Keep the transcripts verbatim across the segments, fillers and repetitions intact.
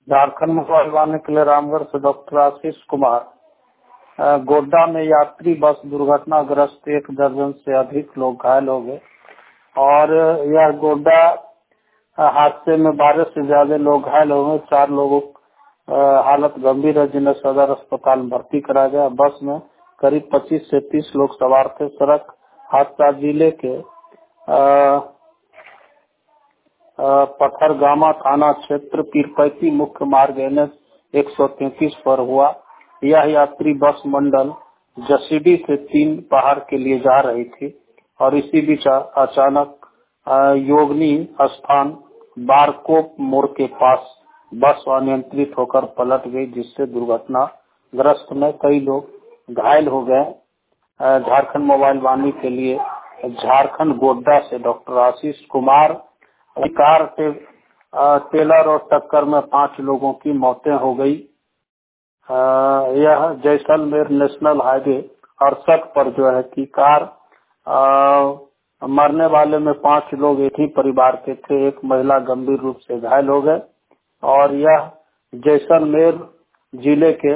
Jharkhand mobile वाले के लिए रामगढ़ से डॉक्टर आशीष कुमार। अ, गोड्डा में यात्री बस दुर्घटनाग्रस्त, एक दर्जन से अधिक लोग घायल हो गए और यह गोड्डा अ, हादसे में बारह से ज्यादा लोग घायल हो गए। चार लोगों अ, हालत गंभीर है, जिन्हें सदर अस्पताल में भर्ती कराया गया। बस में करीब पच्चीस से तीस लोग सवार थे। सड़क हादसा जिले के अ, पथरगामा थाना क्षेत्र पीरपैती मुख्य मार्ग एन एच एक सौ तैतीस पर हुआ। यह यात्री बस मंडल जसीडी से तीन पहाड़ के लिए जा रही थी और इसी बीच अचानक योगनी स्थान बारकोप मोड़ के पास बस अनियंत्रित होकर पलट गई, जिससे दुर्घटनाग्रस्त में कई लोग घायल हो गए। झारखंड मोबाइल वाणी के लिए झारखंड गोड्डा से डॉक्टर आशीष कुमार। कार टे, टेलर और टक्कर में पांच लोगों की मौतें हो गई। यह जैसलमेर नेशनल हाईवे अड़सठ पर जो है कि कार आ, मरने वाले में पांच लोग एक ही परिवार के थे। एक महिला गंभीर रूप से घायल हो गए और यह जैसलमेर जिले के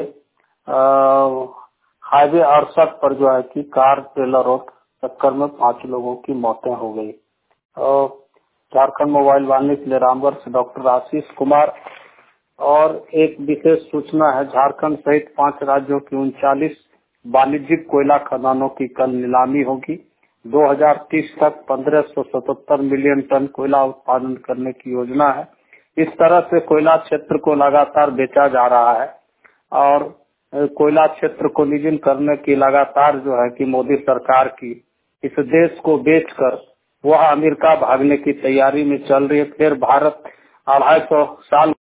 हाईवे अड़सठ पर जो है कि कार टेलर और टक्कर में पांच लोगों की मौतें हो गई। और झारखंड मोबाइल वाणी के लिए रामगढ़ से डॉक्टर आशीष कुमार। और एक विशेष सूचना है, झारखंड सहित पांच राज्यों की उनचालीस वाणिज्यिक कोयला खदानों की कल नीलामी होगी। दो हज़ार तीस तक पंद्रह सौ सतहत्तर मिलियन टन कोयला उत्पादन करने की योजना है। इस तरह से कोयला क्षेत्र को लगातार बेचा जा रहा है और कोयला क्षेत्र को निजीन करने की लगातार जो है कि मोदी सरकार की इस देश को बेचकर वह अमेरिका भागने की तैयारी में चल रही है। फिर भारत अढ़ाई सौ साल